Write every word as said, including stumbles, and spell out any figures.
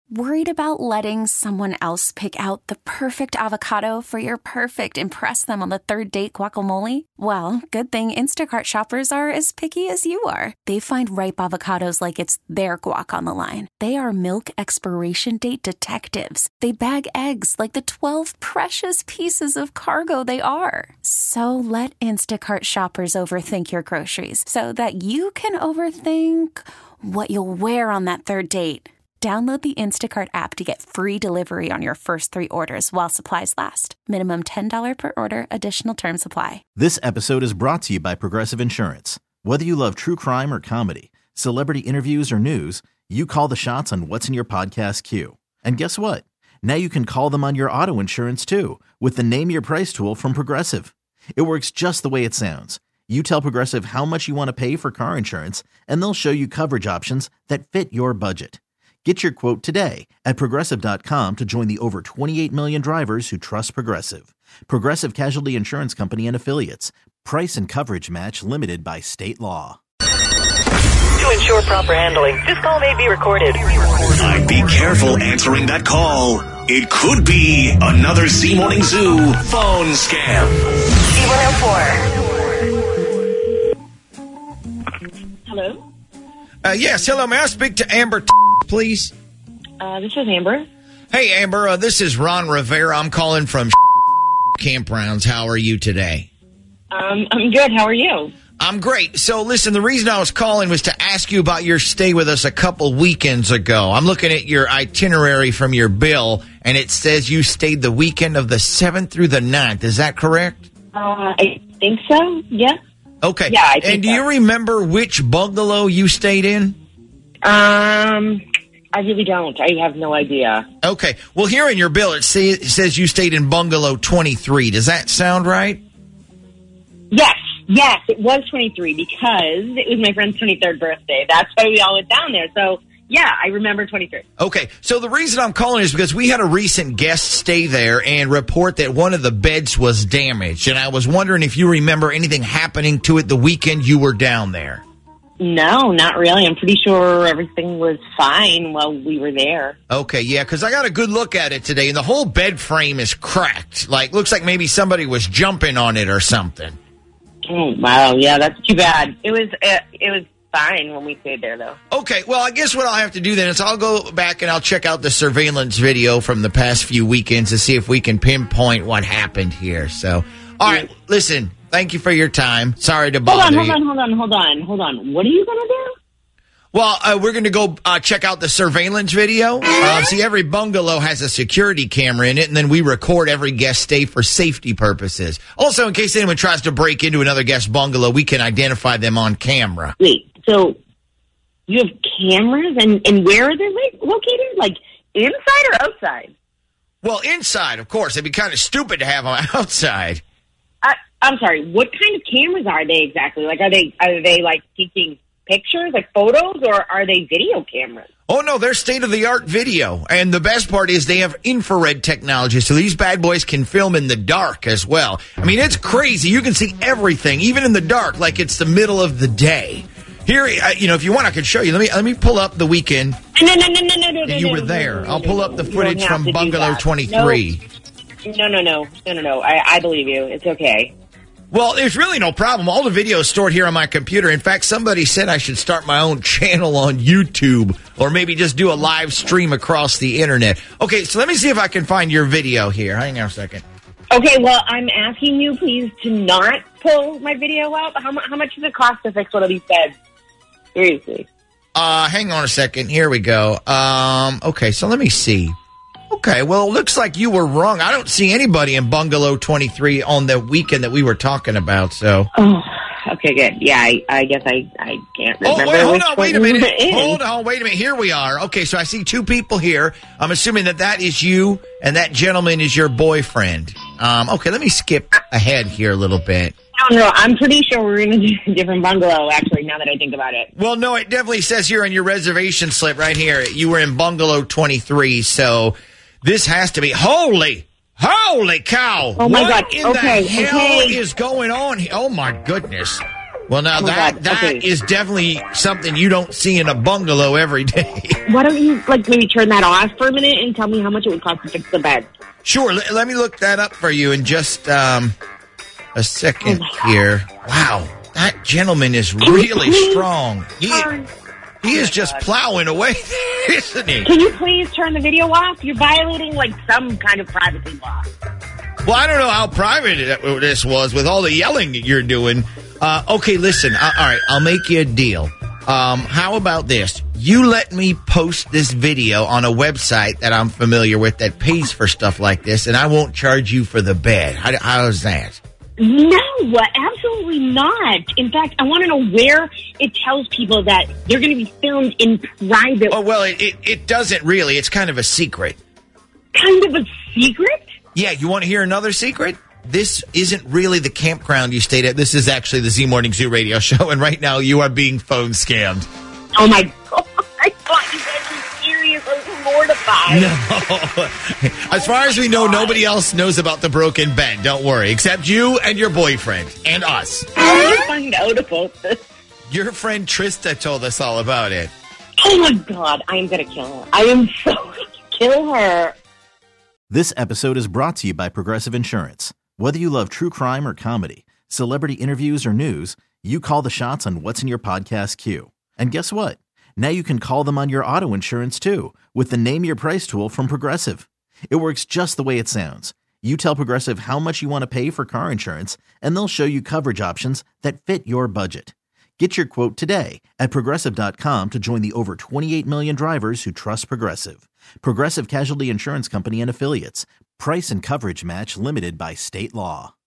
Worried about letting someone else pick out the perfect avocado for your perfect impress them on the third date guacamole? Well, good thing Instacart shoppers are as picky as you are. They find ripe avocados like it's their guac on the line. They are milk expiration date detectives. They bag eggs like the twelve precious pieces of cargo they are. So let Instacart shoppers overthink your groceries so that you can overthink what you'll wear on that third date. Download the Instacart app to get free delivery on your first three orders while supplies last. Minimum ten dollars per order. Additional terms apply. This episode is brought to you by Progressive Insurance. Whether you love true crime or comedy, celebrity interviews or news, you call the shots on what's in your podcast queue. And guess what? Now you can call them on your auto insurance too with the Name Your Price tool from Progressive. It works just the way it sounds. You tell Progressive how much you want to pay for car insurance, and they'll show you coverage options that fit your budget. Get your quote today at Progressive dot com to join the over twenty-eight million drivers who trust Progressive. Progressive Casualty Insurance Company and Affiliates. Price and coverage match limited by state law. To ensure proper handling, this call may be recorded. I'd be careful answering that call. It could be another Z Morning Zoo phone scam. Z one oh four. Hello? Uh, yes, hello. May I speak to Amber, please? Uh, this is Amber. Hey, Amber. Uh, this is Ron Rivera. I'm calling from Campgrounds. How are you today? Um, I'm good. How are you? I'm great. So, listen, the reason I was calling was to ask you about your stay with us a couple weekends ago. I'm looking at your itinerary from your bill, and it says you stayed the weekend of the seventh through the ninth. Is that correct? Uh, I think so, yeah. Okay. Yeah, I think And do so. you remember which bungalow you stayed in? Um, I really don't. I have no idea. Okay. Well, here in your bill, it, say, it says you stayed in bungalow twenty-three. Does that sound right? Yes. Yes, it was twenty-three because it was my friend's twenty-third birthday. That's why we all went down there. So, yeah, I remember twenty-three. Okay, so the reason I'm calling is because we had a recent guest stay there and report that one of the beds was damaged. And I was wondering if you remember anything happening to it the weekend you were down there. No, not really. I'm pretty sure everything was fine while we were there. Okay, yeah, because I got a good look at it today, and the whole bed frame is cracked. Like, looks like maybe somebody was jumping on it or something. Oh, wow. Yeah, that's too bad. It was uh, it was fine when we stayed there, though. Okay, well, I guess what I'll have to do then is I'll go back and I'll check out the surveillance video from the past few weekends to see if we can pinpoint what happened here. So, all right, listen, thank you for your time. Sorry to bother hold on, you. Hold on, hold on, hold on, hold on. What are you going to do? Well, uh, we're going to go uh, check out the surveillance video. Uh, see, every bungalow has a security camera in it, and then we record every guest stay for safety purposes. Also, in case anyone tries to break into another guest bungalow, we can identify them on camera. Wait, so you have cameras, and, and where are they located? Like inside or outside? Well, inside, of course. It'd be kind of stupid to have them outside. I, I'm sorry, what kind of cameras are they exactly? Like, are they are they like taking pictures, like photos, or are they video cameras? Oh, no, they're state-of-the-art video. And the best part is they have infrared technology, so these bad boys can film in the dark as well. I mean, it's crazy. You can see everything, even in the dark, like it's the middle of the day. Here, uh, you know, if you want, I can show you. Let me let me pull up the weekend. No, no, no, no, no, no, no. You no, were no, there. no, no, I'll no, pull no, up the you footage don't have from to do Bungalow that. twenty-three. No, no, no, no, no, no. I, I believe you. It's okay. Well, there's really no problem. All the video is stored here on my computer. In fact, somebody said I should start my own channel on YouTube or maybe just do a live stream across the internet. Okay, so let me see if I can find your video here. Hang on a second. Okay, well, I'm asking you, please, to not pull my video out. How, mu- how much does it cost to fix one of these beds? Seriously. Uh, hang on a second. Here we go. Um, okay, so let me see. Okay, well, it looks like you were wrong. I don't see anybody in Bungalow twenty-three on the weekend that we were talking about, so. Oh, okay, good. Yeah, I, I guess I, I can't remember. Oh, wait, hold which on, wait a one we minute. were in. Hold on, wait a minute. Here we are. Okay, so I see two people here. I'm assuming that that is you and that gentleman is your boyfriend. Um, okay, let me skip ahead here a little bit. No, no, I'm pretty sure we're in a different bungalow, actually, now that I think about it. Well, no, it definitely says here on your reservation slip right here, you were in Bungalow twenty-three, so this has to be, holy, holy cow. Oh, my what God. in Okay, the hell okay. is going on here? Oh, my goodness. Well, now Oh, that God. that Okay. is definitely something you don't see in a bungalow every day. Why don't you, like, maybe turn that off for a minute and tell me how much it would cost to fix the bed? Sure, let, let me look that up for you in just um, a second Oh, my here. Wow, that gentleman is you really please strong. He, Turn- he is just plowing away, isn't he? Can you please turn the video off? You're violating, like, some kind of privacy law. Well, I don't know how private it- this was with all the yelling you're doing. Uh, okay, listen. Uh, all right, I'll make you a deal. Um, how about this? You let me post this video on a website that I'm familiar with that pays for stuff like this, and I won't charge you for the bed. How, how's that? No, absolutely not. In fact, I want to know where it tells people that they're going to be filmed in private. Oh, well, it, it, it doesn't really. It's kind of a secret. Kind of a secret? Yeah, you want to hear another secret? This isn't really the campground you stayed at. This is actually the Z Morning Zoo radio show, and right now you are being phone scammed. Oh, my God. I thought you guys were serious. I was mortified. No. As far as we know, nobody else knows about the broken bed. Don't worry, except you and your boyfriend and us. How did you find out about this? Your friend Trista told us all about it. Oh, my God. I am going to kill her. I am so going to kill her. This episode is brought to you by Progressive Insurance. Whether you love true crime or comedy, celebrity interviews or news, you call the shots on what's in your podcast queue. And guess what? Now you can call them on your auto insurance too with the Name Your Price tool from Progressive. It works just the way it sounds. You tell Progressive how much you want to pay for car insurance, and they'll show you coverage options that fit your budget. Get your quote today at Progressive dot com to join the over twenty-eight million drivers who trust Progressive. Progressive Casualty Insurance Company and Affiliates. Price and coverage match limited by state law.